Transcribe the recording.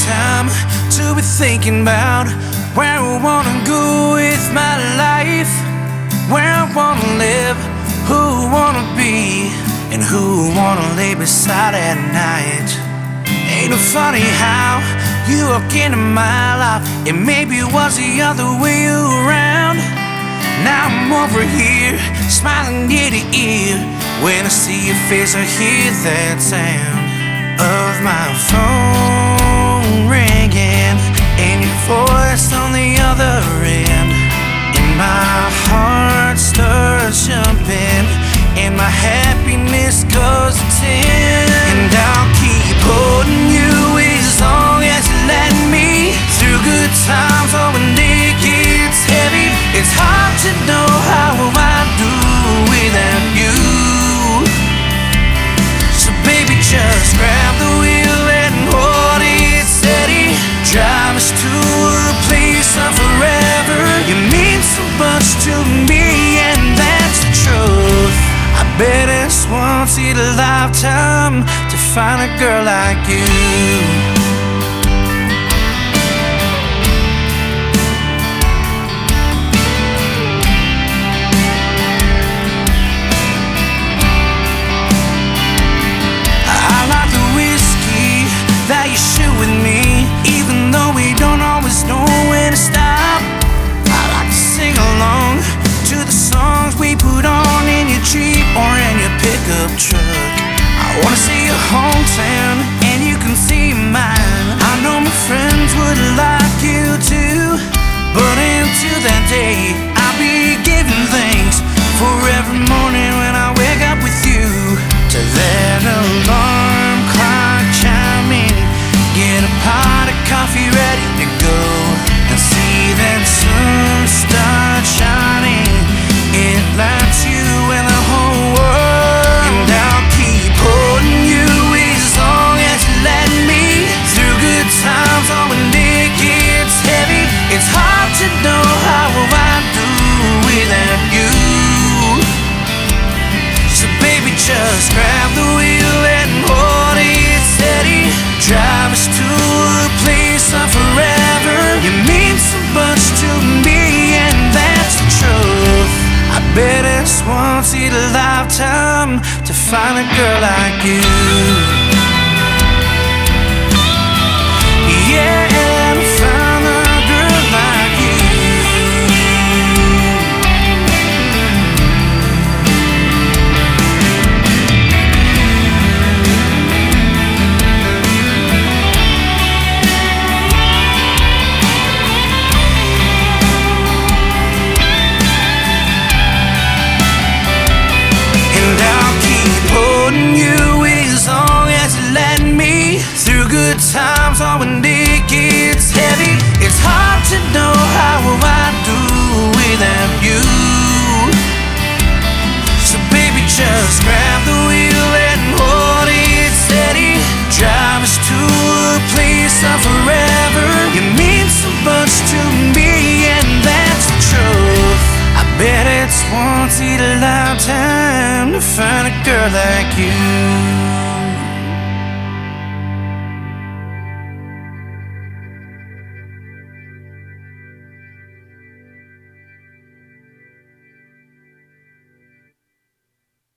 time to be thinking about where I wanna go with my life, where I wanna live, who I wanna be, and who I wanna lay beside at night. Ain't it funny how you walk into my life, and maybe it was the other way around. Now I'm over here, smiling ear to ear. When I see your face, I hear that sound of my phone ringing, and your voice on the other end. And my heart starts jumping, and my happiness goes to 10. And I'll keep holding you as long as you let me, through good times or when it gets heavy. It's hard to know how I do without you. So baby, just grab the wheel and hold it steady. Drive us to a place of forever. You mean so much to me, and that's the truth. I bet it's once in a lifetime to find a girl like you. That you share with me, even though we don't always know when to stop. I like to sing along to the songs we put on in your Jeep or in your pickup truck. I wanna see your hometown and you can see mine. I know my friends would like you too, but until that day I'll be giving thanks for every morning when I wake up with you. To that alarm clock chiming, get a pot of coffee ready to go, and see that sun start shining. It lights you and the whole world. And I'll keep holding you as long as you let me, through good times or when it gets heavy. It's hard to know how I do without you. So baby, just grab the wheel and hold it steady. Drive us to a place of forever. You mean so much to me, and that's the truth. I bet it's once in a lifetime to find a girl like you. Yeah, to find a girl like you. Good times or when it gets heavy. It's hard to know how I do without you. So baby, just grab the wheel and hold it steady. Drive us to a place of forever. You mean so much to me, and that's the truth. I bet it's once in a lifetime to find a girl like you.